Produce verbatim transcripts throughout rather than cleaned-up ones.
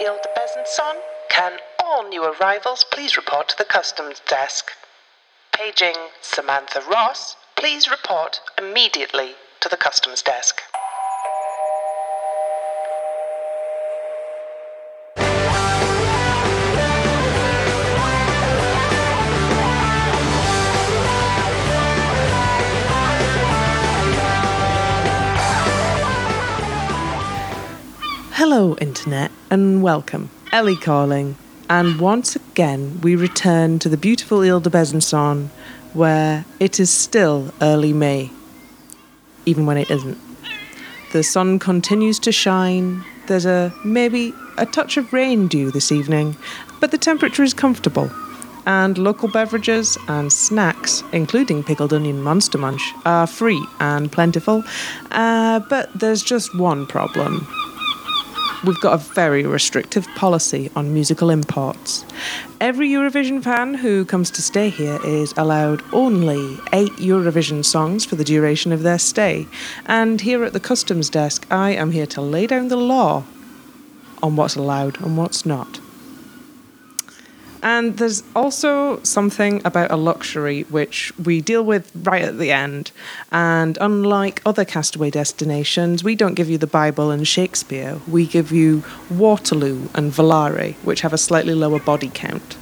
Ile de Besançon? Can all new arrivals please report to the customs desk? Paging Samantha Ross, please report immediately to the customs desk. Hello, Internet, and welcome. Ellie calling. And once again, we return to the beautiful Ile de Besançon, where it is still early May, even when it isn't. The sun continues to shine. There's a maybe a touch of rain due this evening, but the temperature is comfortable. And local beverages and snacks, including pickled onion Monster Munch, are free and plentiful. Uh, but there's just one problem. We've got a very restrictive policy on musical imports. Every Eurovision fan who comes to stay here is allowed only eight Eurovision songs for the duration of their stay. And here at the customs desk, I am here to lay down the law on what's allowed and what's not. And there's also something about a luxury which we deal with right at the end. And unlike other castaway destinations, we don't give you the Bible and Shakespeare. We give you Waterloo and Volare, which have a slightly lower body count.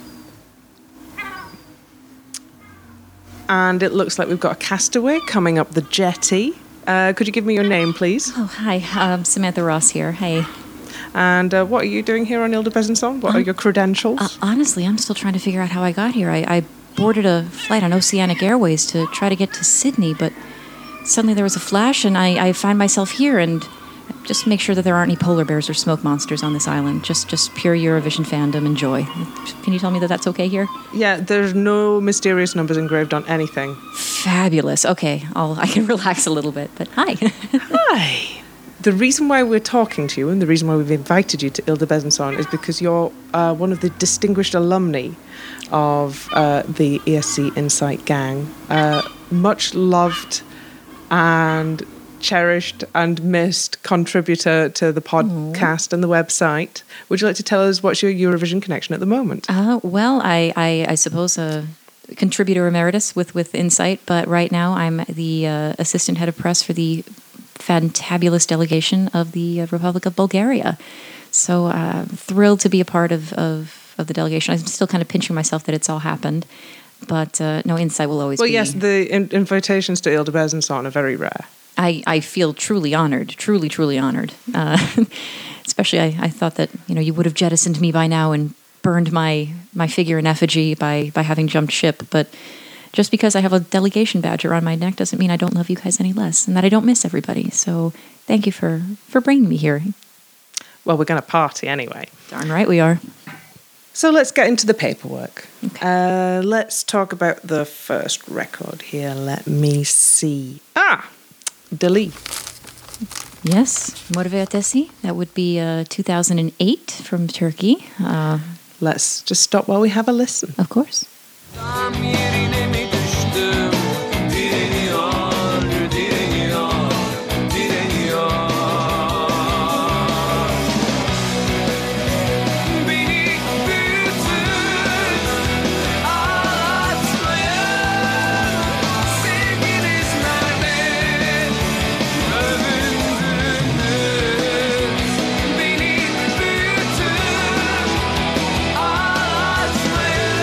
And it looks like we've got a castaway coming up the jetty. Uh, could you give me your name, please? Oh, hi. Um, Samantha Ross here. Hey. And uh, what are you doing here on Ile de Besançon? What um, are your credentials? Uh, honestly, I'm still trying to figure out how I got here. I, I boarded a flight on Oceanic Airways to try to get to Sydney, but suddenly there was a flash, and I, I find myself here, and just make sure that there aren't any polar bears or smoke monsters on this island. Just just pure Eurovision fandom and joy. Can you tell me that that's okay here? Yeah, there's no mysterious numbers engraved on anything. Fabulous. Okay, I'll, I can relax a little bit, but hi. Hi. The reason why we're talking to you and the reason why we've invited you to Ile de Besançon is because you're uh, one of the distinguished alumni of uh, the E S C Insight gang. Uh, much loved and cherished and missed contributor to the podcast mm. and the website. Would you like to tell us what's your Eurovision connection at the moment? Uh, well, I, I, I suppose a contributor emeritus with, with Insight, but right now I'm the uh, assistant head of press for the fantabulous delegation of the Republic of Bulgaria. So uh, thrilled to be a part of, of, of the delegation. I'm still kind of pinching myself that it's all happened. But uh, no, Insight will always well, be... Well, yes, the in- invitations to Ile de Besançon are very rare. I, I feel truly honored, truly, truly honored. Uh, especially I, I thought that, you know, you would have jettisoned me by now and burned my, my figure in effigy by, by having jumped ship. But just because I have a delegation badge around my neck doesn't mean I don't love you guys any less and that I don't miss everybody. So thank you for, for bringing me here. Well, we're going to party anyway. Darn right we are. So let's get into the paperwork. Okay. Uh, let's talk about the first record here. Let me see. Ah, Deli. Yes, Mor ve Ötesi. That would be uh, two thousand eight from Turkey. Uh, let's just stop while we have a listen. Of course. Tam yerine mi düştüm? Direniyor, direniyor, direniyor. Beni büyütün, ağlatmayın. Sevginiz nerede? Övündünüz. Beni büyütün, ağlatmayın.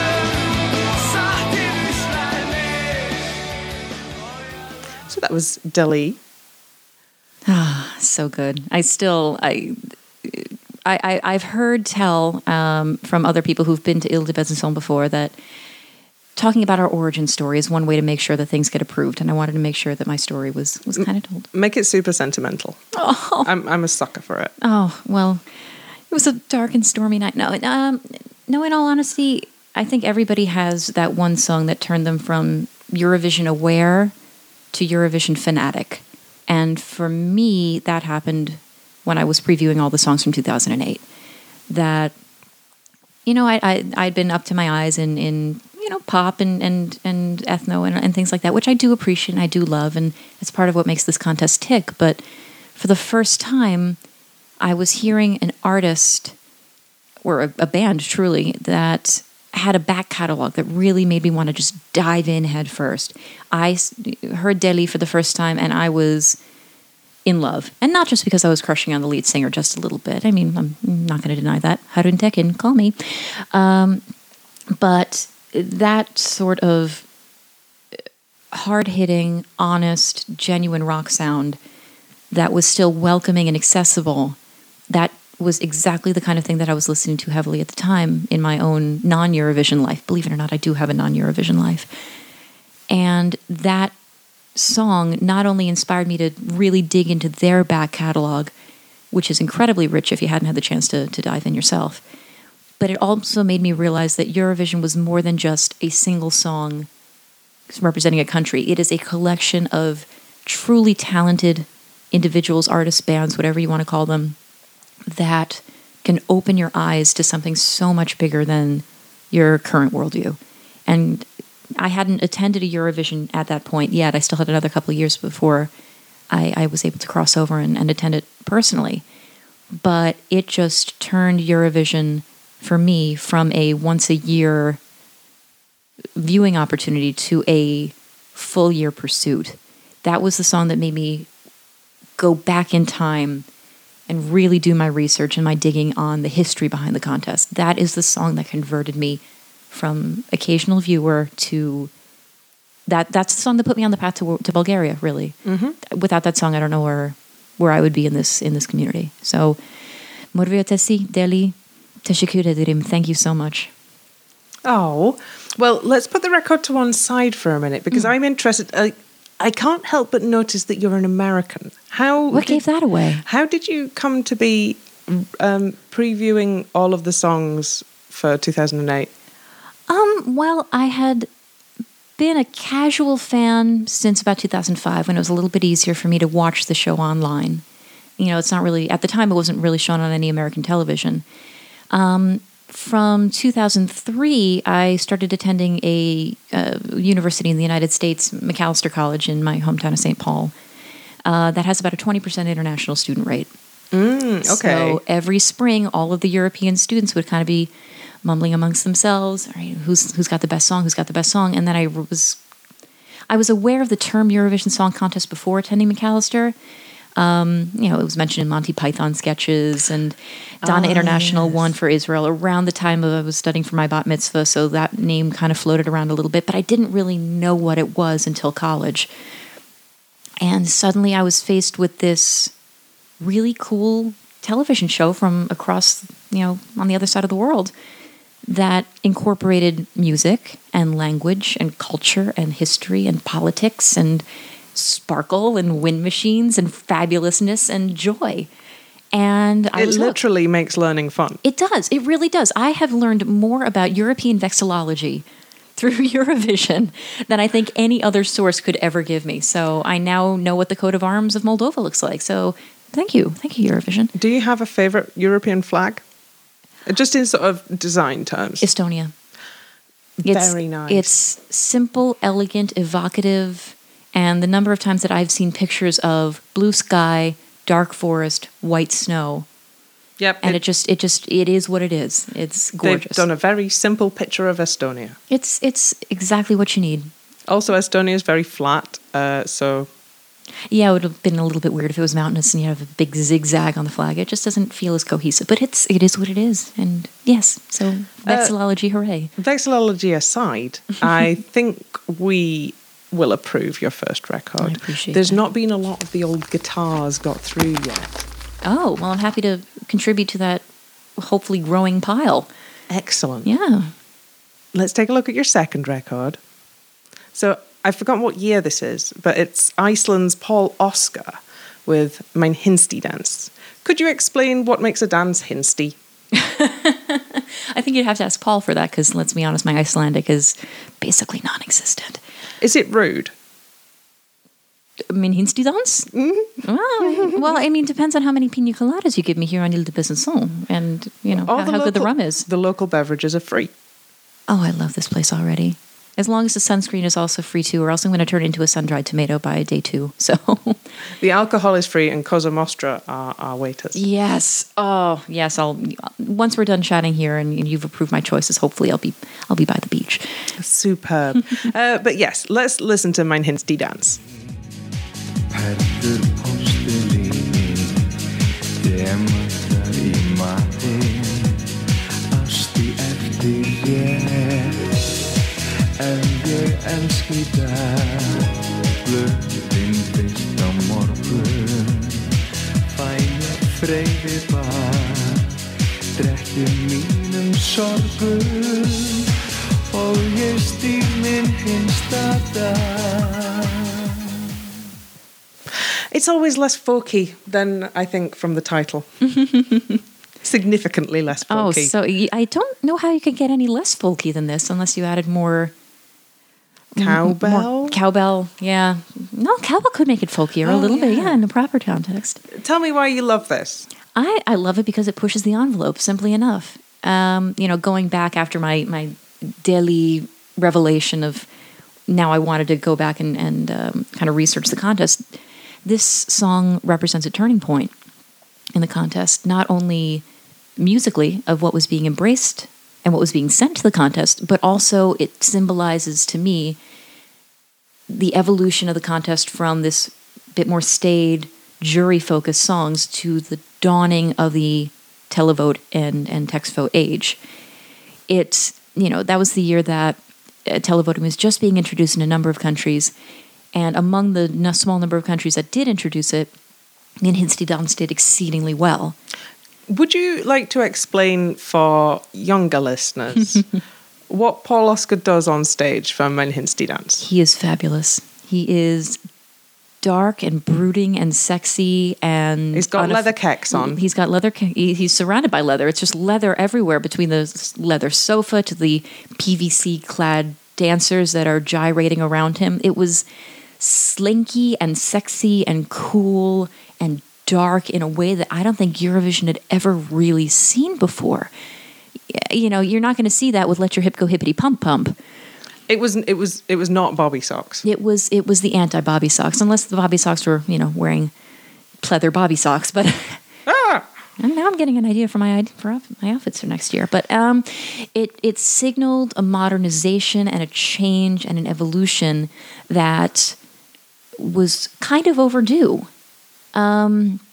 So that was Deli. Ah, so good. I still, I, I, I I've heard tell um, from other people who've been to Ile de Besançon before that talking about our origin story is one way to make sure that things get approved. And I wanted to make sure that my story was, was kind of told. Make it super sentimental. Oh, I'm I'm a sucker for it. Oh, well, it was a dark and stormy night. No, um, no, in all honesty, I think everybody has that one song that turned them from Eurovision aware to Eurovision fanatic. And for me, that happened when I was previewing all the songs from two thousand eight. That, you know, I, I, I'd been up to my eyes in, in you know, pop and, and, and ethno and, and things like that, which I do appreciate and I do love. And it's part of what makes this contest tick. But for the first time, I was hearing an artist or a, a band truly that had a back catalog that really made me want to just dive in head first. I s- heard Deli for the first time and I was in love. And not just because I was crushing on the lead singer just a little bit. I mean, I'm not going to deny that. Harun Tekin, call me. Um, but that sort of hard-hitting, honest, genuine rock sound that was still welcoming and accessible, that was exactly the kind of thing that I was listening to heavily at the time in my own non-Eurovision life. Believe it or not, I do have a non-Eurovision life. And that song not only inspired me to really dig into their back catalog, which is incredibly rich if you hadn't had the chance to, to dive in yourself, but it also made me realize that Eurovision was more than just a single song representing a country. It is a collection of truly talented individuals, artists, bands, whatever you want to call them, that can open your eyes to something so much bigger than your current worldview. And I hadn't attended a Eurovision at that point yet. I still had another couple of years before I, I was able to cross over and, and attend it personally. But it just turned Eurovision for me from a once a year viewing opportunity to a full year pursuit. That was the song that made me go back in time and really do my research and my digging on the history behind the contest. That is the song that converted me from occasional viewer to that. That's the song that put me on the path to to Bulgaria. Really, mm-hmm. Without that song, I don't know where where I would be in this in this community. So, Morviotesi Deli Teshikuredim. Thank you so much. Oh, well, let's put the record to one side for a minute because mm. I'm interested. I, I can't help but notice that you're an American. How What did, gave that away? How did you come to be um, previewing all of the songs for two thousand eight? Um, well, I had been a casual fan since about two thousand five when it was a little bit easier for me to watch the show online. You know, it's not really, at the time, it wasn't really shown on any American television. Um, from two thousand three, I started attending a uh, university in the United States, Macalester College in my hometown of Saint Paul, uh, that has about a twenty percent international student rate. Mm, okay. So every spring, all of the European students would kind of be mumbling amongst themselves, all right, who's who's got the best song, who's got the best song, and then I was I was aware of the term Eurovision Song Contest before attending Macalester. Um, you know, it was mentioned in Monty Python sketches, and Donna oh, International yes. won for Israel around the time I was studying for my bat mitzvah, so that name kind of floated around a little bit, but I didn't really know what it was until college. And suddenly I was faced with this really cool television show from across, you know, on the other side of the world that incorporated music and language and culture and history and politics and sparkle and wind machines and fabulousness and joy. And I it was hooked. literally makes learning fun. It does. It really does. I have learned more about European vexillology through Eurovision than I think any other source could ever give me. So I now know what the coat of arms of Moldova looks like. So thank you. Thank you, Eurovision. Do you have a favorite European flag? Just in sort of design terms. Estonia. Very it's, nice. It's simple, elegant, evocative, and the number of times that I've seen pictures of blue sky, dark forest, white snow. Yep. And it, it just, it just, it is what it is. It's gorgeous. They've done a very simple picture of Estonia. It's, it's exactly what you need. Also, Estonia is very flat, uh, so... Yeah, it would have been a little bit weird if it was mountainous and you have a big zigzag on the flag. It just doesn't feel as cohesive. But it's, it is what it is. And yes, so vexillology, uh, hooray. Vexillology aside, I think we will approve your first record. I appreciate There's that. not been a lot of the old guitars got through yet. Oh, well, I'm happy to contribute to that hopefully growing pile. Excellent. Yeah. Let's take a look at your second record. So I've forgotten what year this is, but it's Iceland's Paul Oskar with Mein Hinsti Dance. Could you explain what makes a dance Hinsti? I think you'd have to ask Paul for that because, let's be honest, my Icelandic is basically non-existent. Is it rude? Mein Hinsti Dance? Mm-hmm. Well, well, I mean, depends on how many pina coladas you give me here on Ile de Besançon and, you know, All how, the how local, good the rum is. The local beverages are free. Oh, I love this place already. As long as the sunscreen is also free too, or else I'm going to turn into a sun-dried tomato by day two. So, The alcohol is free, and Cosa Mostra are our waiters. yes, oh yes, I'll. Once we're done chatting here, and you've approved my choices, hopefully I'll be I'll be by the beach. Superb. uh, but yes, let's listen to Mein Hinsti Dans. Perður postulín, demantar í matinn, ásti eftir ég, ef ég elski dag, blöðin fyrst á morgun, fæ ég freyði bar, drekki mínum sorgum, og ég stíg minn hinsta dag. It's always less folky than I think from the title. Significantly less Oh, folky. so y- I don't know how you could get any less folky than this unless you added more Cowbell? more cowbell. Yeah, no, cowbell could make it folkier a Oh, little bit. yeah. Yeah, in the proper context. Tell me why you love this. I, I love it because it pushes the envelope simply enough. Um, you know, going back after my, my daily revelation of now I wanted to go back and, and um, kind of research the contest. This song represents a turning point in the contest, not only musically of what was being embraced and what was being sent to the contest, but also it symbolizes to me the evolution of the contest from this bit more staid, jury-focused songs to the dawning of the televote and, and text vote age. It's, you know, that was the year that uh, televoting was just being introduced in a number of countries, and among the n- small number of countries that did introduce it, Min Hinsti Dans did exceedingly well. Would you like to explain for younger listeners what Paul Oscar does on stage for Mein Hinsti Dans? He is fabulous. He is dark and brooding and sexy and He's got unaff- leather kecks on. He's got leather. Ke- he, he's surrounded by leather. It's just leather everywhere, between the s- leather sofa to the P V C clad dancers that are gyrating around him. It was slinky and sexy and cool and dark in a way that I don't think Eurovision had ever really seen before. Y- You know, you're not going to see that with "Let Your Hip Go Hippity Pump Pump." It was it was it was not Bobby Socks. It was it was the anti Bobby socks, unless the Bobby socks were, you know, wearing pleather Bobby socks. But Ah! and now I'm getting an idea for my id- for outf- my outfits for next year. But um, it it signaled a modernization and a change and an evolution that was kind of overdue. Um,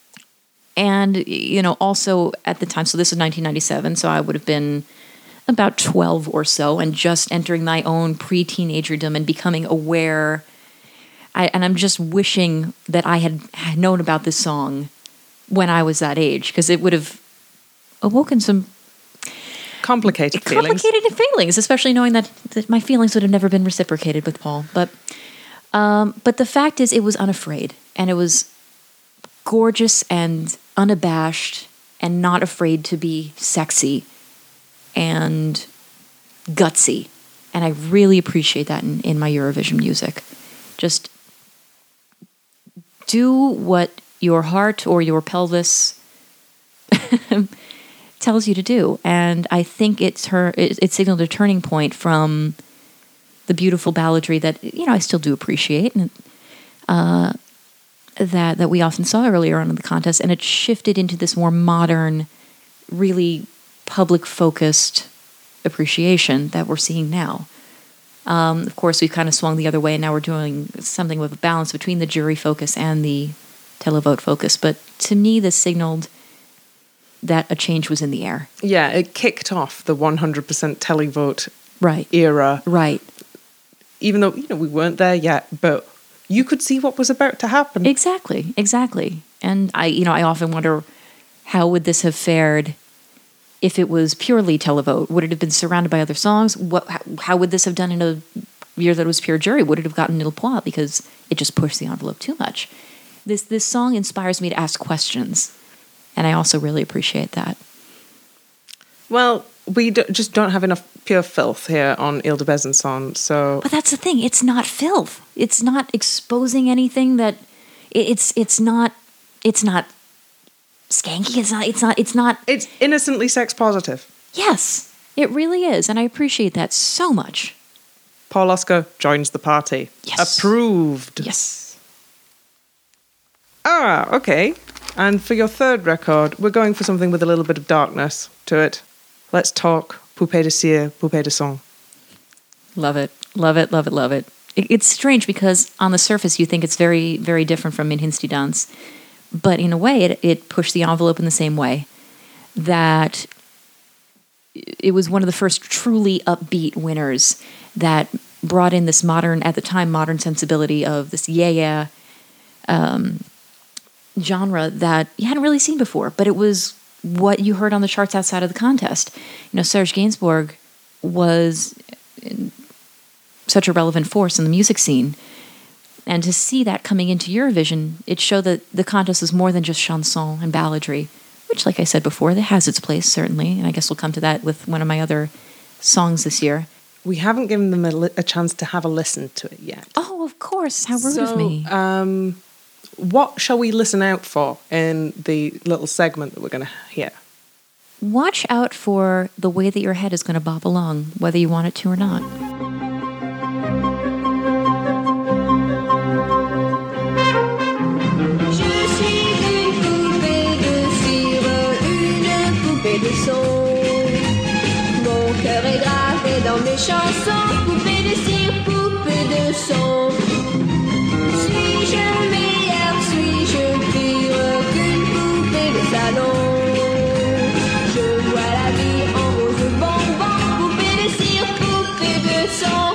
and you know, also at the time, so this is nineteen ninety-seven, so I would have been about twelve or so, and just entering my own pre-teenagerdom and becoming aware. I, and I'm just wishing that I had, had known about this song when I was that age, because it would have awoken some Complicated feelings. complicated feelings, especially knowing that, that my feelings would have never been reciprocated with Paul. But um, but the fact is, it was unafraid, and it was gorgeous and unabashed, and not afraid to be sexy and gutsy. And I really appreciate that in, in my Eurovision music. Just do what your heart or your pelvis tells you to do. And I think it's her, it, it signaled a turning point from the beautiful balladry that, you know, I still do appreciate, and uh, that, that we often saw earlier on in the contest. And it shifted into this more modern, really public-focused appreciation that we're seeing now. Um, of course, we've kind of swung the other way, and now we're doing something with a balance between the jury focus and the televote focus. But to me, this signaled that a change was in the air. Yeah, it kicked off the one hundred percent televote Right. era, Right. even though, you know, we weren't there yet, but you could see what was about to happen. Exactly. Exactly. And I, you know, I often wonder, how would this have fared if it was purely televote? Would it have been surrounded by other songs? What? How, how would this have done in a year that was pure jury? Would it have gotten nil points because it just pushed the envelope too much? This this song inspires me to ask questions, and I also really appreciate that. Well, we d- just don't have enough pure filth here on Ile de Besançon, so But that's the thing; it's not filth. It's not exposing anything that. it- It's it's not it's not skanky. It's not it's not it's not. it's innocently sex positive. Yes, it really is, and I appreciate that so much. Paul Oscar joins the party. Yes. Approved. Yes. Ah, okay. And for your third record, we're going for something with a little bit of darkness to it. Let's talk Poupée de Cire, Poupée de Sang. Love it. Love it, love it, love it. it. It's strange because on the surface you think it's very, very different from Min Hinsti Dans. But in a way, it, it pushed the envelope in the same way. That it was one of the first truly upbeat winners that brought in this modern, at the time, modern sensibility of this yeah-yeah um, genre that you hadn't really seen before. But it was what you heard on the charts outside of the contest. You know, Serge Gainsbourg was such a relevant force in the music scene. And to see that coming into Eurovision, it showed that the contest was more than just chanson and balladry, which, like I said before, that has its place, certainly. And I guess we'll come to that with one of my other songs this year. We haven't given them a, li- a chance to have a listen to it yet. Oh, of course. How rude So, of me. Um, what shall we listen out for in the little segment that we're going to hear? Watch out for the way that your head is going to bob along, whether you want it to or not. Je suis une poupée de cire, une poupée de son. Mon cœur est gravé dans mes chansons. Poupée de cire, poupée de son. Suis-je meilleure, suis-je pire qu'une poupée de salon? Je vois la vie en rose bonbon. Poupée de cire, poupée de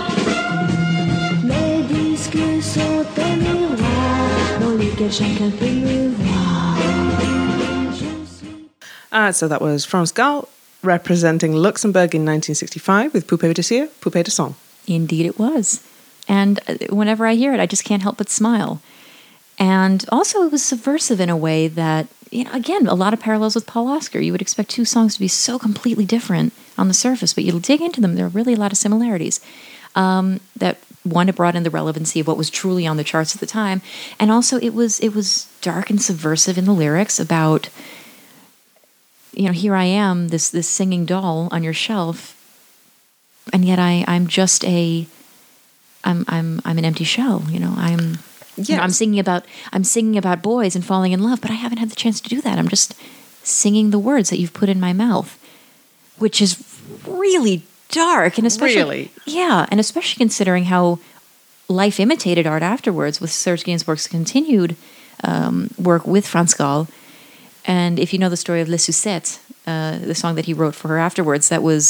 son. Mes disques sont un miroir dans lesquels chacun peut me voir. Je suis... Ah, so that was France Gall representing Luxembourg in nineteen sixty-five with Poupée de Cire, Poupée de Sang. Indeed it was. And uh, whenever I hear it, I just can't help but smile. And also it was subversive in a way that, you know, again, a lot of parallels with Paul Oscar. You would expect two songs to be so completely different on the surface, but you'll dig into them, there are really a lot of similarities. Um, that one, it brought in the relevancy of what was truly on the charts at the time, and also it was it was dark and subversive in the lyrics about, you know, here I am, this this singing doll on your shelf, and yet I I'm just a I'm I'm I'm an empty shell. You know, I'm you know, I'm Yes. singing about I'm singing about boys and falling in love, but I haven't had the chance to do that. I'm just singing the words that you've put in my mouth, which is really dark, and especially Really? yeah, and especially considering how life imitated art afterwards with Serge Gainsbourg's continued um, work with France Gall. And if you know the story of Les Sucettes, uh, the song that he wrote for her afterwards, that was,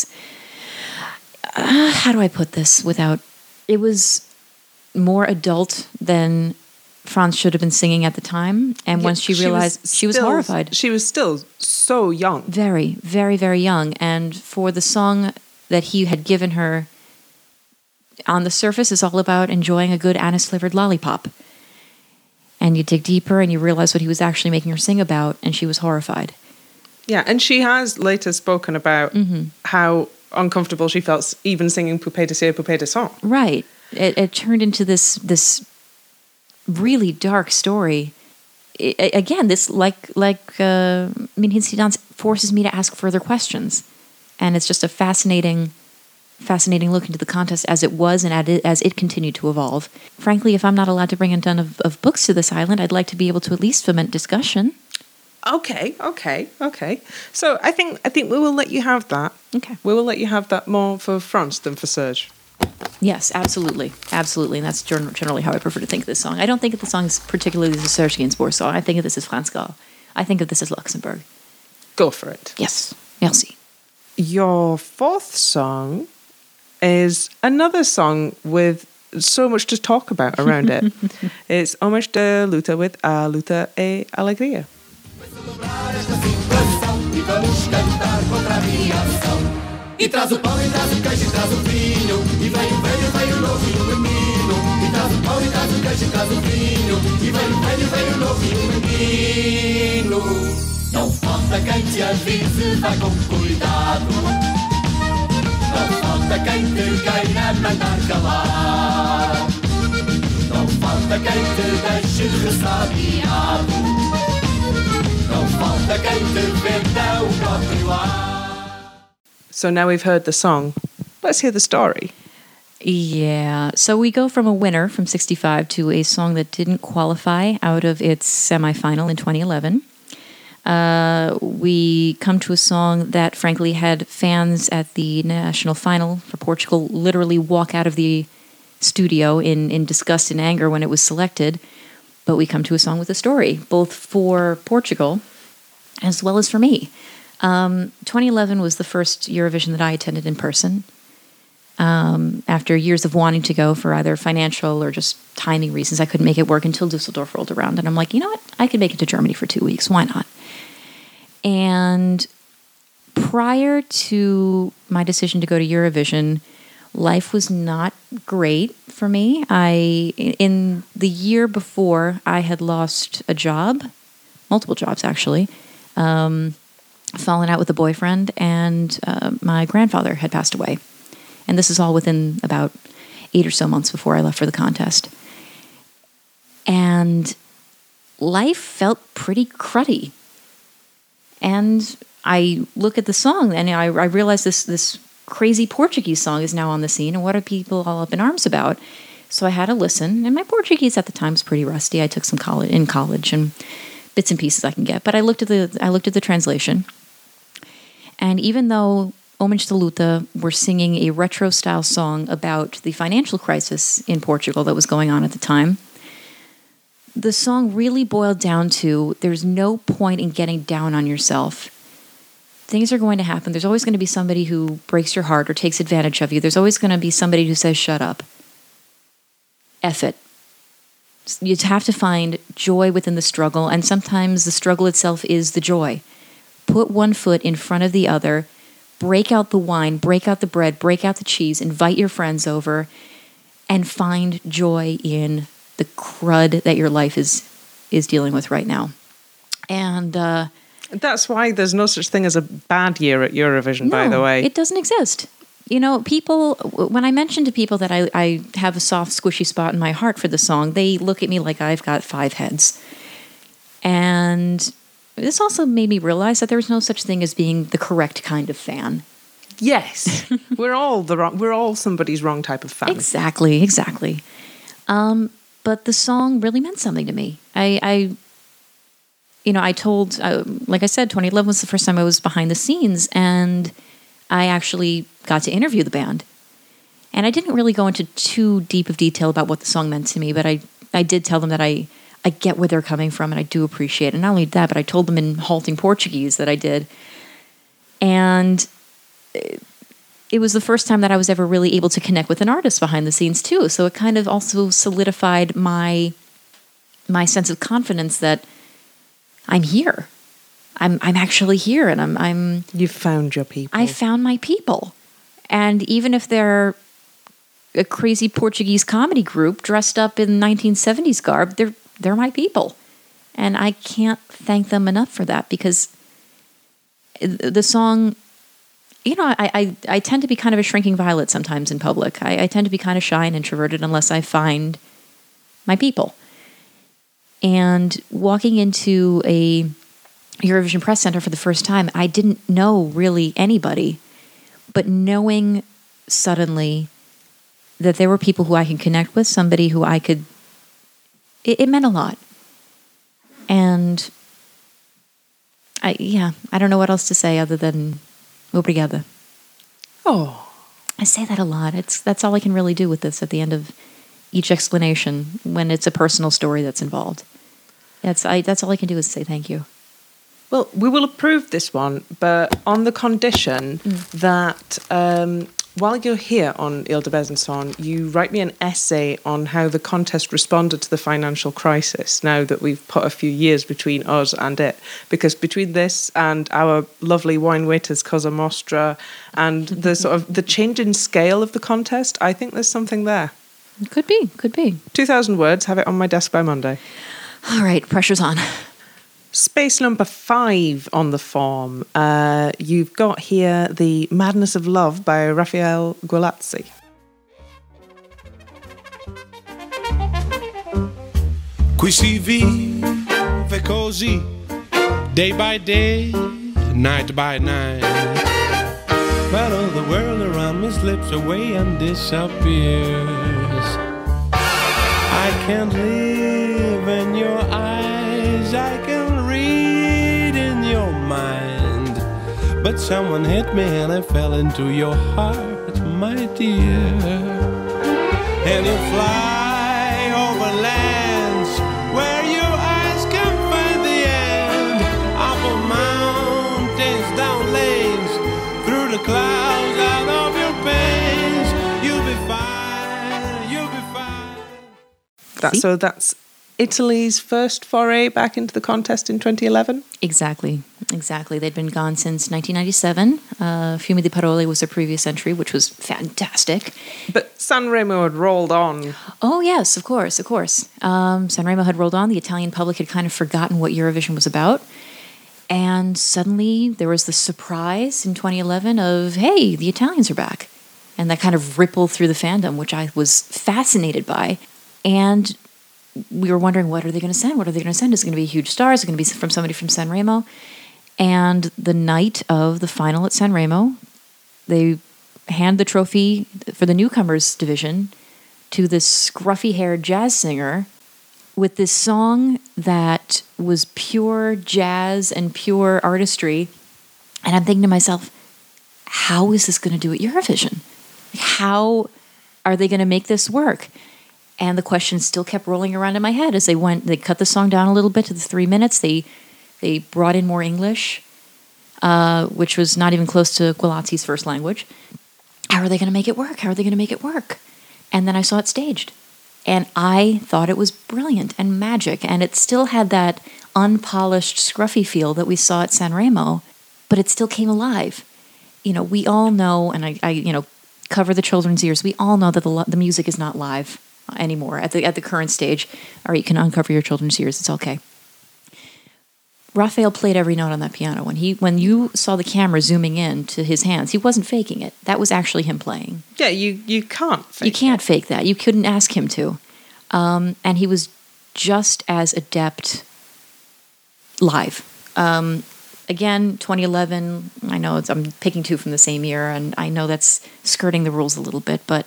uh, how do I put this without, it was more adult than France should have been singing at the time. And once she was realized, she was still- horrified. She was still so young. Very, very, very young. And for the song that he had given her, on the surface, is all about enjoying a good anise-flavored lollipop. And you dig deeper and you realize what he was actually making her sing about, and she was horrified. Yeah, and she has later spoken about how uncomfortable she felt even singing Poupée de Cire, Poupée de Sang. Right. It, it turned into this this really dark story. I I- again, this like like uh, Min Hinsti Dans forces me to ask further questions, and it's just a fascinating, fascinating look into the contest as it was and as it, as it continued to evolve. Frankly, if I'm not allowed to bring a ton of, of books to this island, I'd like to be able to at least foment discussion. Okay, okay, okay. So I think I think we will let you have that. Okay. We will let you have that more for France than for Serge. Yes, absolutely, absolutely, and that's gen- generally how I prefer to think of this song. I don't think of the song as particularly as a Serge Gainsbourg song. I think of this as France Gall. I think of this as Luxembourg. Go for it. Yes, merci. Your fourth song is another song with so much to talk about around it. It's Homage de Luta with A Luta e Alegria. E vamos cantar contra a reação. E traz o pão, e traz o queijo, e traz o vinho. E vem o velho, vem o novo e o menino. E traz o pão, e traz o queijo, e traz o vinho. E vem o velho, vem o novo e o menino. Não falta quem te avise, vai com cuidado. Não falta quem te queira mandar calar. Não falta quem te deixe ressabiado. Não falta quem te venda o próprio ar. So now we've heard the song. Let's hear the story. Yeah. So we go from a winner from sixty-five to a song that didn't qualify out of its semifinal in twenty eleven. Uh, we come to a song that, frankly, had fans at the national final for Portugal literally walk out of the studio in, in disgust and anger when it was selected. But we come to a song with a story, both for Portugal as well as for me. Um, twenty eleven was the first Eurovision that I attended in person. Um, after years of wanting to go for either financial or just timing reasons, I couldn't make it work until Dusseldorf rolled around. And I'm like, you know what? I could make it to Germany for two weeks. Why not? And prior to my decision to go to Eurovision, life was not great for me. I, in the year before, I had lost a job, multiple jobs actually, um, fallen out with a boyfriend, and uh, my grandfather had passed away. And this is all within about eight or so months before I left for the contest. And life felt pretty cruddy. And I look at the song and I, I realize this this crazy Portuguese song is now on the scene, and what are people all up in arms about? So I had to listen, and my Portuguese at the time was pretty rusty. I took some college in college and bits and pieces I can get, but I looked at the I looked at the translation, and even though Homens de Luta were singing a retro style song about the financial crisis in Portugal that was going on at the time, the song really boiled down to there's no point in getting down on yourself. Things are going to happen. There's always going to be somebody who breaks your heart or takes advantage of you. There's always going to be somebody who says, shut up. F it. You have to find joy within the struggle, and sometimes the struggle itself is the joy. Put one foot in front of the other, break out the wine, break out the bread, break out the cheese, invite your friends over, and find joy in the crud that your life is is dealing with right now. And uh, that's why there's no such thing as a bad year at Eurovision, no, by the way. It doesn't exist. You know, people, when I mention to people that I, I have a soft, squishy spot in my heart for the song, they look at me like I've got five heads. And this also made me realize that there's no such thing as being the correct kind of fan. Yes. we're all the wrong, we're all somebody's wrong type of fan. Exactly, exactly. Um, but the song really meant something to me. I, I you know, I told, uh, like I said, twenty eleven was the first time I was behind the scenes, and I actually got to interview the band. And I didn't really go into too deep of detail about what the song meant to me, but I, I did tell them that I, I get where they're coming from, and I do appreciate it. And not only that, but I told them in halting Portuguese that I did. And it was the first time that I was ever really able to connect with an artist behind the scenes too. So it kind of also solidified my my sense of confidence that I'm here. I'm I'm actually here, and I'm I'm You've found your people. I found my people. And even if they're a crazy Portuguese comedy group dressed up in nineteen seventies garb, they're they're my people. And I can't thank them enough for that, because the song, you know, I, I, I tend to be kind of a shrinking violet sometimes in public. I, I tend to be kind of shy and introverted unless I find my people. And walking into a Eurovision Press Center for the first time, I didn't know really anybody, but knowing suddenly that there were people who I could connect with, somebody who I could, it, it meant a lot. And I, yeah, I don't know what else to say other than obrigada. Oh, I say that a lot. It's that's all I can really do with this at the end of each explanation when it's a personal story that's involved. That's I. That's all I can do is say thank you. well, we will approve this one, but on the condition mm. that um, while you're here on Ile de Besançon, you write me an essay on how the contest responded to the financial crisis, now that we've put a few years between us and it. Because between this and our lovely wine waiters Cosa Mostra and the sort of the change in scale of the contest, I think there's something there. Could be, could be. two thousand words, have it on my desk by Monday. All right, pressure's on. Space number five on the form. Uh, you've got here The Madness of Love by Rafael Gualazzi. Qui si vive così, day by day, night by night. While all the world around me slips away and disappears. I can't live in your eyes, I can read in your mind. But someone hit me and I fell into your heart, my dear. And you fly over lands where your eyes can find the end. Up on mountains, down lanes, through the clouds, out of your pains. You'll be fine, you'll be fine. That, so that's Italy's first foray back into the contest in twenty eleven? Exactly, exactly. They'd been gone since nineteen ninety-seven. Uh, Fiumi di Parole was their previous entry, which was fantastic. But Sanremo had rolled on. Oh, yes, of course, of course. Um, Sanremo had rolled on. The Italian public had kind of forgotten what Eurovision was about. And suddenly there was the surprise in twenty eleven of, hey, the Italians are back. And that kind of rippled through the fandom, which I was fascinated by. And we were wondering, what are they going to send? What are they going to send? Is it going to be a huge star? Is it going to be from somebody from Sanremo? And the night of the final at Sanremo, they hand the trophy for the newcomers division to this scruffy-haired jazz singer with this song that was pure jazz and pure artistry. And I'm thinking to myself, how is this going to do at Eurovision? How are they going to make this work? And the question still kept rolling around in my head as they went. They cut the song down a little bit to the three minutes. They they brought in more English, uh, which was not even close to Gualazzi's first language. How are they going to make it work? How are they going to make it work? And then I saw it staged. And I thought it was brilliant and magic. And it still had that unpolished, scruffy feel that we saw at Sanremo, but it still came alive. You know, we all know, and I, I you know, cover the children's ears, we all know that the, the music is not live anymore at the at the current stage. All right, you can uncover your children's ears. It's okay. Raphael played every note on that piano. When he when you saw the camera zooming in to his hands, he wasn't faking it. That was actually him playing. Yeah, you, you can't fake You can't it. fake that. You couldn't ask him to. Um, and he was just as adept live. Um, again, twenty eleven, I know it's, I'm picking two from the same year, and I know that's skirting the rules a little bit, but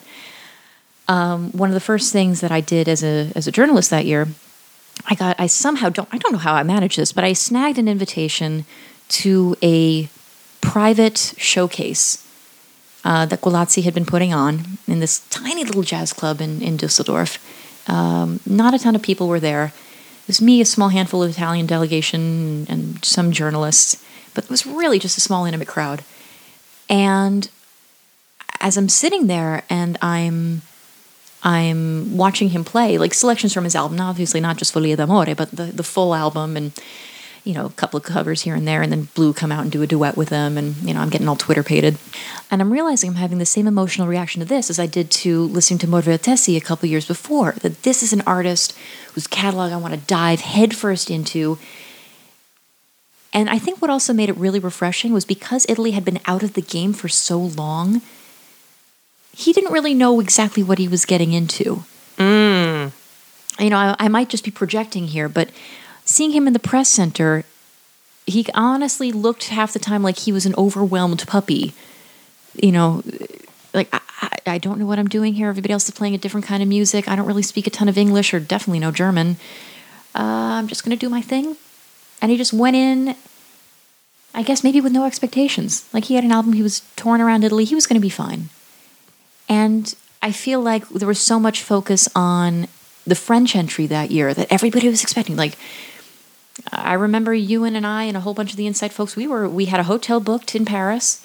Um, one of the first things that I did as a as a journalist that year, I got I somehow don't I don't know how I managed this, but I snagged an invitation to a private showcase uh, that Gualazzi had been putting on in this tiny little jazz club in in Dusseldorf. Um, not a ton of people were there. It was me, a small handful of Italian delegation, and some journalists, but it was really just a small, intimate crowd. And as I'm sitting there and I'm I'm watching him play, like selections from his album, obviously not just Folia d'Amore, but the, the full album and, you know, a couple of covers here and there, and then Blue come out and do a duet with him, and, you know, I'm getting all Twitter-pated. And I'm realizing I'm having the same emotional reaction to this as I did to listening to Mor Vertesi a couple years before, that this is an artist whose catalog I want to dive headfirst into. And I think what also made it really refreshing was because Italy had been out of the game for so long, he didn't really know exactly what he was getting into. Mm. You know, I, I might just be projecting here, but seeing him in the press center, he honestly looked half the time like he was an overwhelmed puppy. You know, like, I, I, I don't know what I'm doing here. Everybody else is playing a different kind of music. I don't really speak a ton of English, or definitely no German. Uh, I'm just going to do my thing. And he just went in, I guess maybe with no expectations. Like, he had an album, he was touring around Italy, he was going to be fine. And I feel like there was so much focus on the French entry that year that everybody was expecting. Like, I remember Ewan and I and a whole bunch of the Inside folks, we were we had a hotel booked in Paris.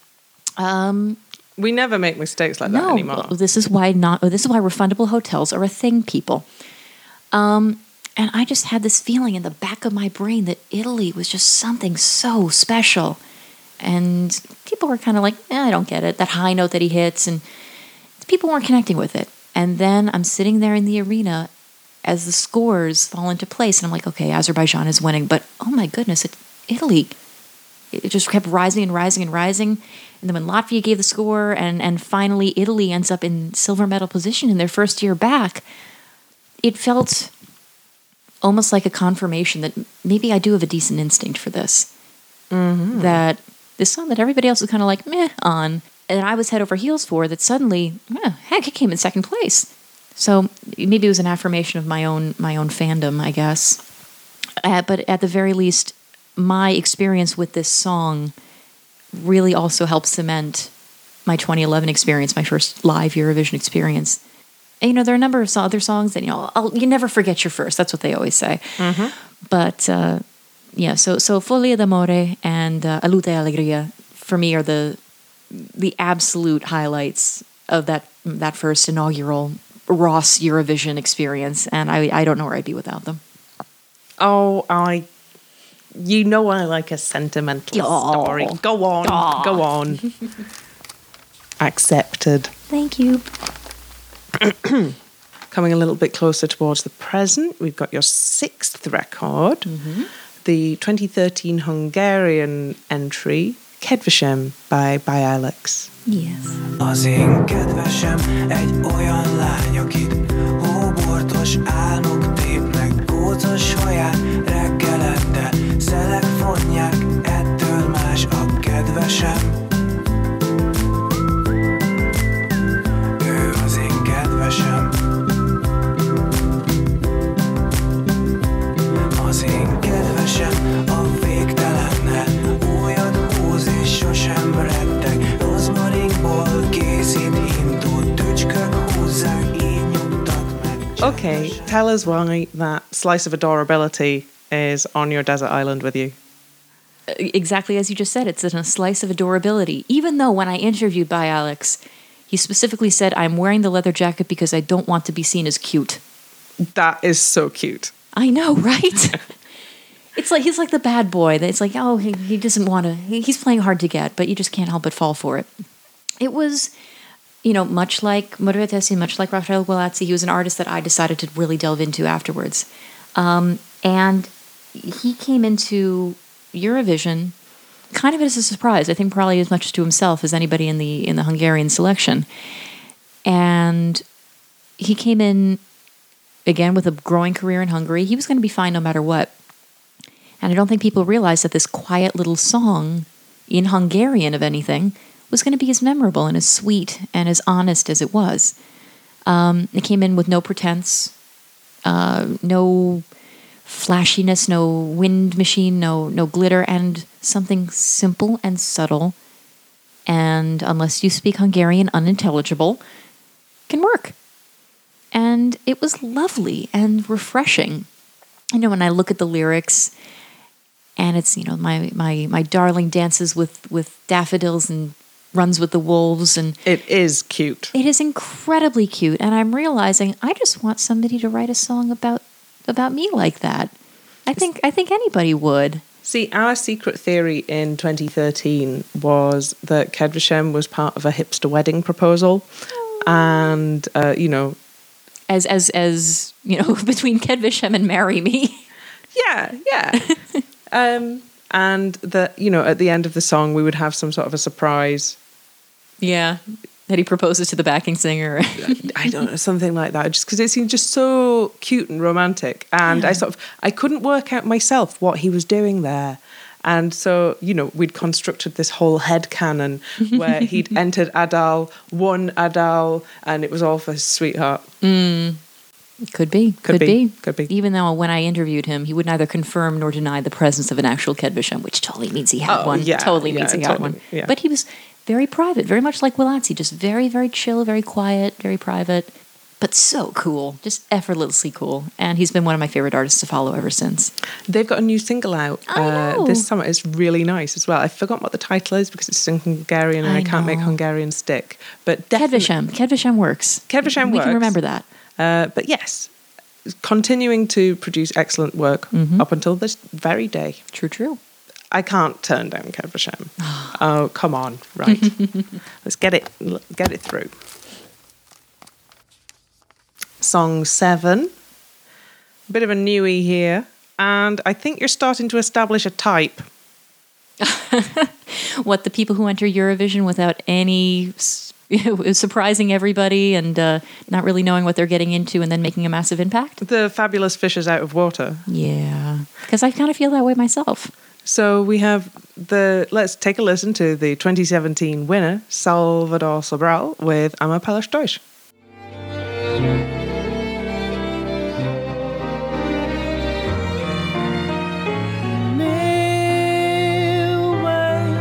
Um, we never make mistakes like no, that anymore. This is why not. This is why refundable hotels are a thing, people. Um, and I just had this feeling in the back of my brain that Italy was just something so special. And people were kind of like, eh, I don't get it. That high note that he hits, and people weren't connecting with it. And then I'm sitting there in the arena as the scores fall into place, and I'm like, okay, Azerbaijan is winning, but oh my goodness, it, Italy. It just kept rising and rising and rising. And then when Latvia gave the score, and, and finally Italy ends up in silver medal position in their first year back, it felt almost like a confirmation that maybe I do have a decent instinct for this. Mm-hmm. That this song that everybody else was kind of like meh on, and I was head over heels for, that suddenly, eh, heck, it came in second place. So maybe it was an affirmation of my own my own fandom, I guess. Uh, but at the very least, my experience with this song really also helped cement my twenty eleven experience, my first live Eurovision experience. And, you know, there are a number of so- other songs that, you know, I'll, you never forget your first. That's what they always say. Mm-hmm. But, uh, yeah, so so Folia d'Amore and uh, A Luta e Alegria, for me, are the the absolute highlights of that that first inaugural Ross Eurovision experience. And I, I don't know where I'd be without them. Oh, I... You know I like a sentimental Oh. story. Go on, Oh. go on. Accepted. Thank you. Coming a little bit closer towards the present, we've got your sixth record, Mm-hmm. the twenty thirteen Hungarian entry, Kedvesem by by Alex. Yes. Az én kedvesem egy olyan lány, akit hóbortos álmok tépnek, kócos haját reggelente, szelek fonják, ettől más a kedvesem. Ő az én kedvesem. Az én kedvesem a végtelennel újat húz és sosem retteg. Rozmarinból készít indult tücskök húzzák, így nyugtat meg. Okay, tell us why that slice of adorability is on your desert island with you. Exactly as you just said, it's in a slice of adorability. Even though when I interviewed by Alex, he specifically said, I'm wearing the leather jacket because I don't want to be seen as cute. That is so cute. I know, right? It's like he's like the bad boy. It's like, oh, he, he doesn't want to. He, he's playing hard to get, but you just can't help but fall for it. It was, you know, much like Moretti, much like Raffaele Gualazzi. He was an artist that I decided to really delve into afterwards, um, and he came into Eurovision kind of as a surprise. I think probably as much to himself as anybody in the in the Hungarian selection, and he came in again with a growing career in Hungary. He was going to be fine no matter what. And I don't think people realized that this quiet little song, in Hungarian of anything, was going to be as memorable and as sweet and as honest as it was. Um, it came in with no pretense, uh, no flashiness, no wind machine, no no glitter, and something simple and subtle, and unless you speak Hungarian, unintelligible, can work. And it was lovely and refreshing. You know, when I look at the lyrics, and it's, you know, my my my darling dances with, with daffodils and runs with the wolves, and It is cute. it is incredibly cute. And I'm realizing I just want somebody to write a song about about me like that. I think I think anybody would. See, our secret theory in twenty thirteen was that Kedvesem was part of a hipster wedding proposal. And, uh, you know, As as as you know, between Kedvesem and Marry Me. yeah, yeah. um, and that, you know, at the end of the song, we would have some sort of a surprise. Yeah. That he proposes to the backing singer. I don't know, something like that, just because it seemed just so cute and romantic. And Yeah. I sort of, I couldn't work out myself what he was doing there. And so, you know, we'd constructed this whole headcanon where he'd entered Adal, won Adal, and it was all for his sweetheart. Could be. Could, be, be. could be. Even though when I interviewed him, he would neither confirm nor deny the presence of an actual Kedvesem, which totally means he had Oh, one. yeah, totally yeah, means he had totally, one. yeah. But he was very private, very much like Gualazzi, just very, very chill, very quiet, very private, but so cool, just effortlessly cool. And he's been one of my favorite artists to follow ever since. They've got a new single out I know. uh, this summer. It's really nice as well. I've forgotten what the title is because it's in Hungarian and I, I can't make know. Hungarian stick. But definitely, Kedvesem. Kedvesem works. Kedvesem We works. can remember that. Uh, but yes, continuing to produce excellent work Mm-hmm. up until this very day. True, true. I can't turn down Kedvesem. Oh, come on. Right. Let's get it get it through. Song seven. Bit of a newie here. And I think you're starting to establish a type. What, the people who enter Eurovision without any surprising everybody and uh, not really knowing what they're getting into and then making a massive impact? The fabulous fishes out of water. Yeah, because I kind of feel that way myself. So we have the, let's take a listen to the twenty seventeen winner, Salvador Sobral, with Amor pelas dois. Meu bem,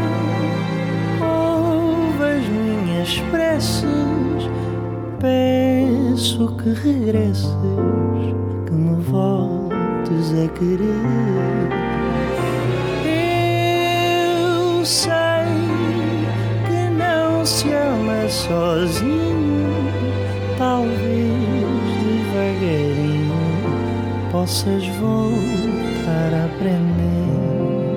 ouve as minhas preces, peço que regresses, que me voltes a querer. Eu sei que não se ama sozinho, talvez devagarinho possas voltar a aprender.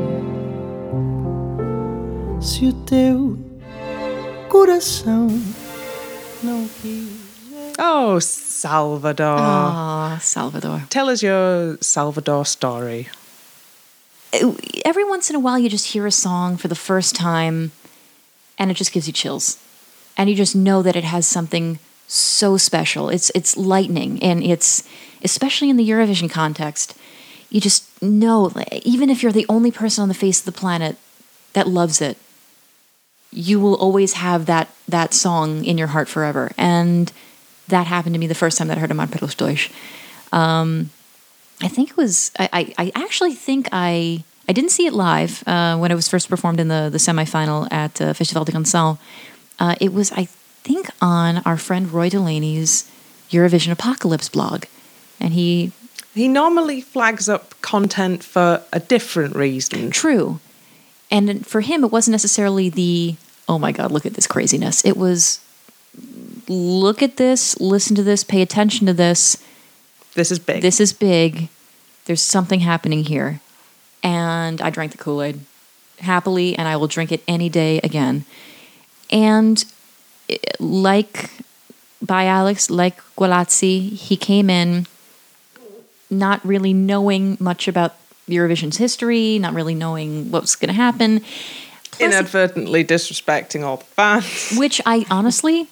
Se o teu coração não quiser. Oh, Salvador. Ah, Salvador. Tell us your Salvador story. Every once in a while, you just hear a song for the first time, and it just gives you chills. And you just know that it has something so special. It's it's lightning, and it's, especially in the Eurovision context, you just know, even if you're the only person on the face of the planet that loves it, you will always have that that song in your heart forever. And that happened to me the first time that I heard Amor pelas dois. Um, I think it was, I, I, I actually think I, I didn't see it live uh, when it was first performed in the, the semifinal at uh, Festival de Canção. Uh, it was, I think, on our friend Roy Delaney's Eurovision Apocalypse blog. And he... He normally flags up content for a different reason. True. And for him, it wasn't necessarily the, oh my God, look at this craziness. It was, look at this, listen to this, pay attention to this. This is big. This is big. There's something happening here. And I drank the Kool-Aid happily, and I will drink it any day again. And like by Alex, like Gualazzi, he came in not really knowing much about Eurovision's history, not really knowing what was going to happen. Plus, inadvertently disrespecting all the fans. Which I honestly...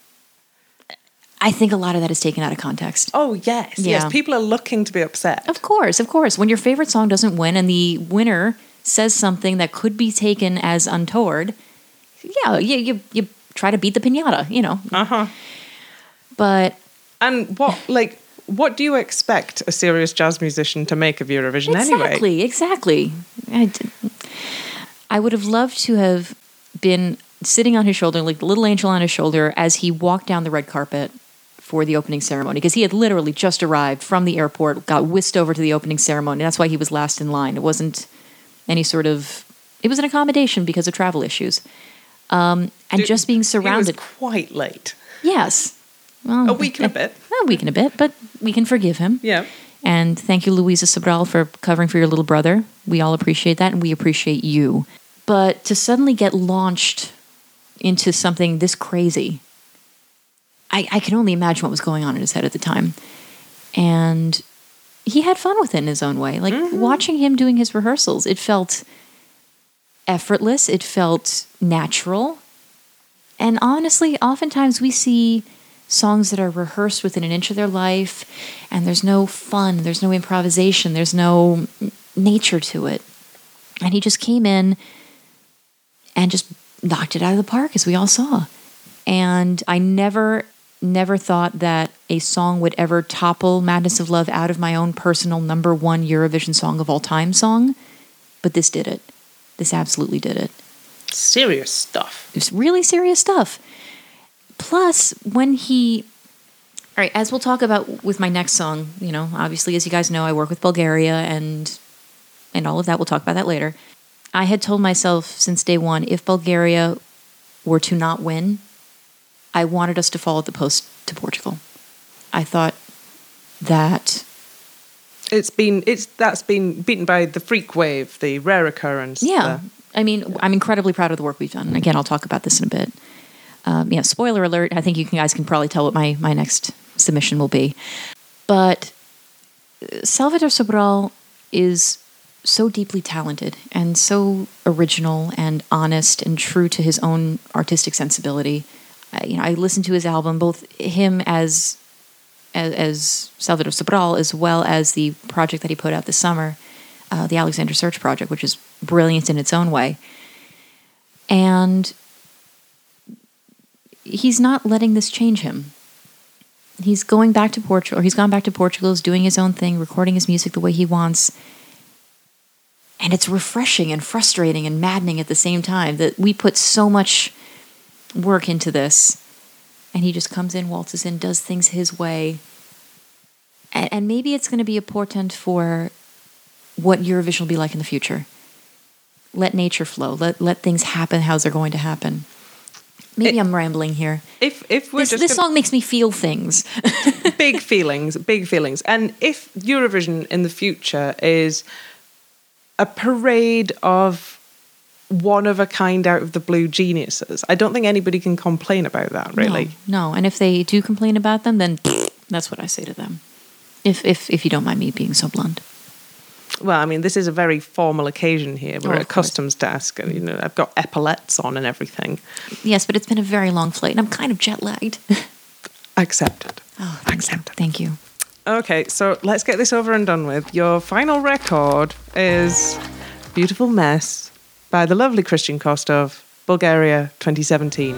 I think a lot of that is taken out of context. Oh, yes. Yeah. Yes, people are looking to be upset. Of course, of course. When your favorite song doesn't win and the winner says something that could be taken as untoward, yeah, you you, you try to beat the piñata, you know. Uh-huh. But... And what, like, what do you expect a serious jazz musician to make of Eurovision exactly, anyway? Exactly, exactly. I, did, I would have loved to have been sitting on his shoulder, like the little angel on his shoulder, as he walked down the red carpet for the opening ceremony, because he had literally just arrived from the airport, got whisked over to the opening ceremony. That's why he was last in line. It wasn't any sort of... It was an accommodation because of travel issues. Um, and Dude, just being surrounded... He was quite late. Yes. Well, a week and a bit. A week and a bit, but we can forgive him. Yeah. And thank you, Luisa Sobral, for covering for your little brother. We all appreciate that, and we appreciate you. But to suddenly get launched into something this crazy... I, I can only imagine what was going on in his head at the time. And he had fun with it in his own way. Like, mm-hmm. watching him doing his rehearsals, it felt effortless. It felt natural. And honestly, oftentimes we see songs that are rehearsed within an inch of their life, and there's no fun, there's no improvisation, there's no nature to it. And he just came in and just knocked it out of the park, as we all saw. And I never... never thought that a song would ever topple Madness of Love out of my own personal number one Eurovision Song of All Time song. But this did it. This absolutely did it. Serious stuff. It's really serious stuff. Plus, when he... All right, as we'll talk about with my next song, you know, obviously, as you guys know, I work with Bulgaria and and all of that. We'll talk about that later. I had told myself since day one, if Bulgaria were to not win, I wanted us to fall at the post to Portugal. I thought that it's been it's that's been beaten by the freak wave, the rare occurrence. Yeah, the, I mean, yeah. I'm incredibly proud of the work we've done. And again, I'll talk about this in a bit. Um, yeah, spoiler alert. I think you guys can probably tell what my my next submission will be. But Salvador Sobral is so deeply talented and so original and honest and true to his own artistic sensibility. I, you know, I listened to his album, both him as, as as Salvador Sobral, as well as the project that he put out this summer. uh, the Alexander Search Project, which is brilliant in its own way. And he's not letting this change him. He's going back to Portugal, or he's gone back to Portugal, he's doing his own thing, recording his music the way he wants. And it's refreshing and frustrating and maddening at the same time that we put so much work into this, and he just comes in, waltzes in, does things his way. And, and maybe it's going to be a portent for what Eurovision will be like in the future. Let nature flow. Let let things happen how they're going to happen. Maybe It- I'm rambling here. If if we're This, just this gonna- song makes me feel things. big feelings, big feelings. And if Eurovision in the future is a parade of one of a kind out of the blue geniuses, I don't think anybody can complain about that, really. No, no. And if they do complain about them, then that's what I say to them. If if if you don't mind me being so blunt. Well, I mean, this is a very formal occasion here. We're Oh, at a of course. customs desk, and you know, I've got epaulets on and everything. Yes, but it's been a very long flight, and I'm kind of jet lagged. Accepted. Oh, thank Accepted. you. Thank you. Okay, so let's get this over and done with. Your final record is Beautiful Mess by the lovely Christian Kostov, Bulgaria twenty seventeen.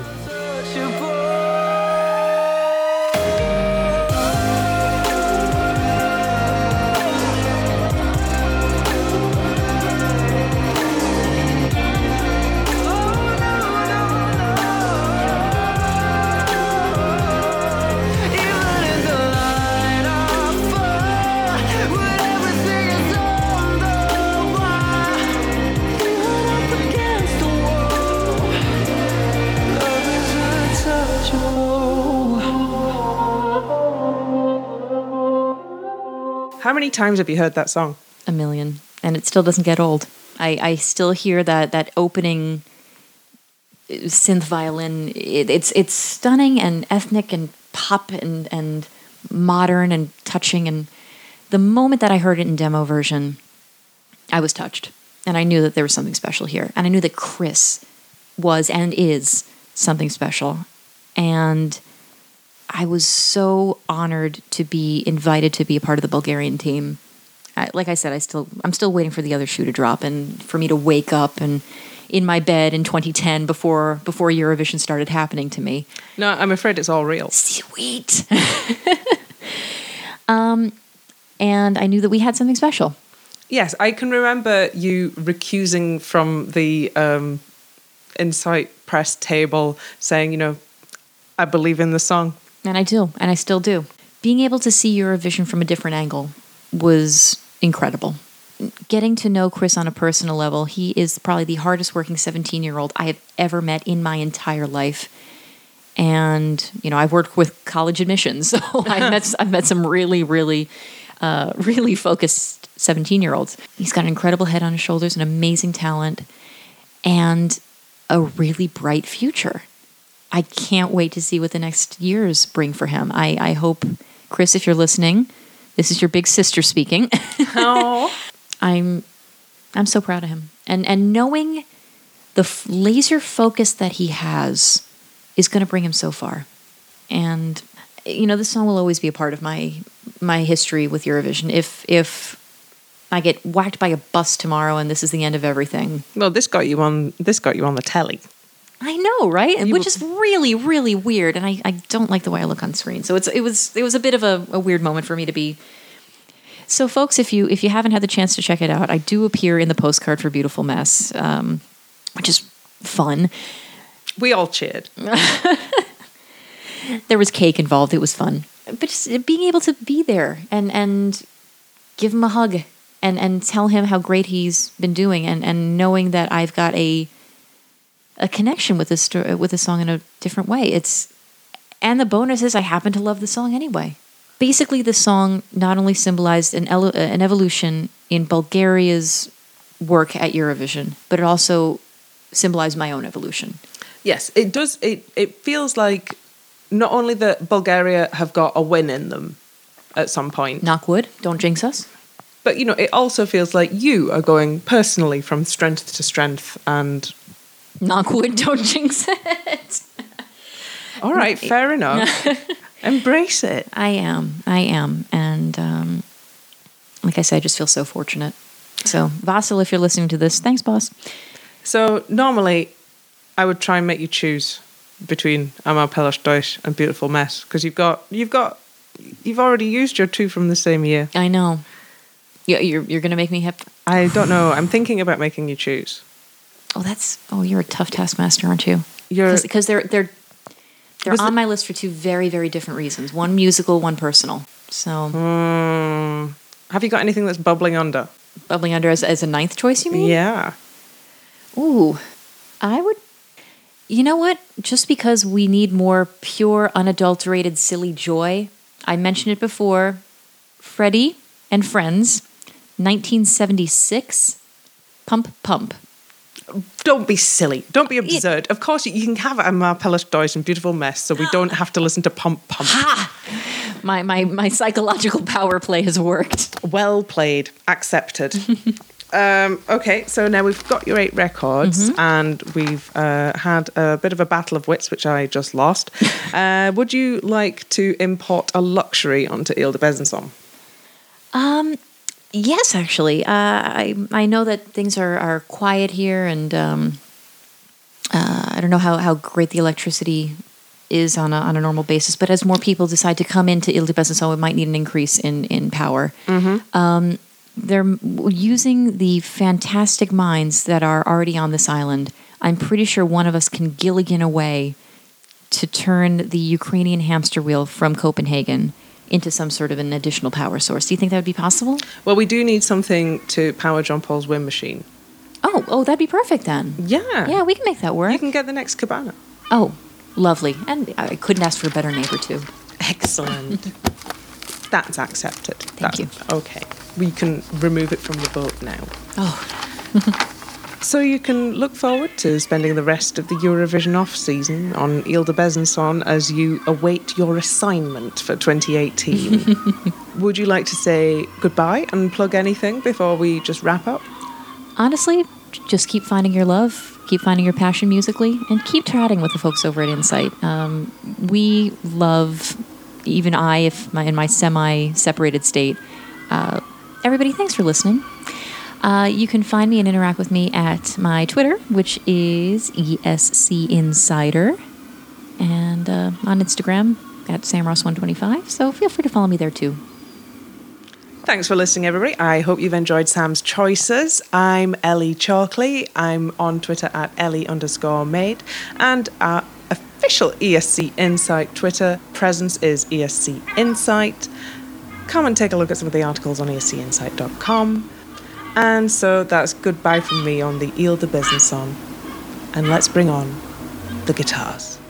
How many times have you heard that song? A million, and it still doesn't get old. I, I still hear that that opening synth violin. It, it's it's stunning and ethnic and pop and and modern and touching. And the moment that I heard it in demo version, I was touched, and I knew that there was something special here. And I knew that Chris was and is something special, and I was so honored to be invited to be a part of the Bulgarian team. I, like I said, I still I'm still waiting for the other shoe to drop and for me to wake up and in my bed in twenty ten before before Eurovision started happening to me. No, I'm afraid it's all real. Sweet. um, and I knew that we had something special. Yes, I can remember you recusing from the um, Insight press table saying, you know, I believe in the song. And I do, and I still do. Being able to see Eurovision from a different angle was incredible. Getting to know Chris on a personal level, he is probably the hardest working seventeen-year-old I have ever met in my entire life. And, you know, I've worked with college admissions, so I've met, I've met some really, really, uh, really focused seventeen-year-olds. He's got an incredible head on his shoulders, an amazing talent, and a really bright future. I can't wait to see what the next years bring for him. I, I hope, Chris, if you're listening, this is your big sister speaking. Oh, I'm I'm so proud of him. And and knowing the f- laser focus that he has is going to bring him so far. And you know, this song will always be a part of my my history with Eurovision. If if I get whacked by a bus tomorrow and this is the end of everything. well, this got you on. This got you on the telly. I know, right? And You which were- is really, really weird. And I, I don't like the way I look on screen. So it's it was it was a bit of a, a weird moment for me to be. So, folks, if you if you haven't had the chance to check it out, I do appear in the postcard for Beautiful Mess, um, which is fun. We all cheered. There was cake involved. It was fun. But just being able to be there and and give him a hug and, and tell him how great he's been doing and, and knowing that I've got a a connection with this sto- with this song in a different way. It's and the bonus is I happen to love the song anyway. Basically, the song not only symbolized an ele- an evolution in Bulgaria's work at Eurovision, but it also symbolized my own evolution. Yes, it does. It it feels like not only that Bulgaria have got a win in them at some point, Knock wood, don't jinx us. but you know, it also feels like you are going personally from strength to strength. And Knock wood, don't jinx it. all right, fair enough. Embrace it. I am. I am. And um, like I said, I just feel so fortunate. So, Vasil, if you're listening to this, thanks, boss. So normally, I would try and make you choose between Amar Pelos Deutsch and Beautiful Mess because you've got you've got you've already used your two from the same year. I know. You- You're you're gonna make me hip. I don't know. I'm thinking about making you choose. Oh, that's oh, you're a tough taskmaster, aren't you? You're Because they're they're they're Was on it- my list for two very very different reasons. One musical, one personal. So Hmm. Have you got anything that's bubbling under? bubbling under as as a ninth choice, you mean? Yeah. Ooh, I would. You know what? Just because we need more pure, unadulterated, silly joy, I mentioned it before. Freddie and Friends, nineteen seventy-six. Pump Pump. Don't be silly. Don't be absurd. Of course, you can have Amar Pelos Deutsch and Beautiful Mess, so we don't have to listen to Pump Pump. My my my psychological power play has worked. Well played. Accepted. um, okay, so now we've got your eight records and we've uh, had a bit of a battle of wits, which I just lost. uh, would you like to import a luxury onto Ile de Besançon? Um, yes, actually. Uh, I I know that things are, are quiet here, and um, uh, I don't know how, how great the electricity is on a on a normal basis. But as more people decide to come into Ile de Besançon, we might need an increase in in power. Um, they're m- using the fantastic minds that are already on this island. I'm pretty sure one of us can Gilligan away to turn the Ukrainian hamster wheel from Copenhagen into some sort of an additional power source. Do you think that would be possible? Well, we do need something to power John Paul's wind machine. Oh, oh, that'd be perfect then. Yeah. Yeah, we can make that work. You can get the next cabana. Oh, lovely. And I couldn't ask for a better neighbor, too. Excellent. That's accepted. Thank you. Okay. We can remove it from the boat now. Oh, So you can look forward to spending the rest of the Eurovision off-season on Ile de Besançon as you await your assignment for twenty eighteen. Would you like to say goodbye and plug anything before we just wrap up? honestly, just keep finding your love, keep finding your passion musically, and keep chatting with the folks over at Insight. Um, we love, even I, if my, in my semi-separated state. Uh, everybody, thanks for listening. Uh, you can find me and interact with me at my Twitter, which is E S C Insider, and uh, on Instagram at Sam Ross one twenty-five. So feel free to follow me there too. Thanks for listening, everybody. I hope you've enjoyed Sam's choices. I'm Ellie Chalkley. I'm on Twitter at Ellie underscore made. And our official E S C Insight Twitter presence is E S C Insight. Come and take a look at some of the articles on E S C insight dot com. And so that's goodbye from me on the Ile de Besançon. And let's bring on the guitars.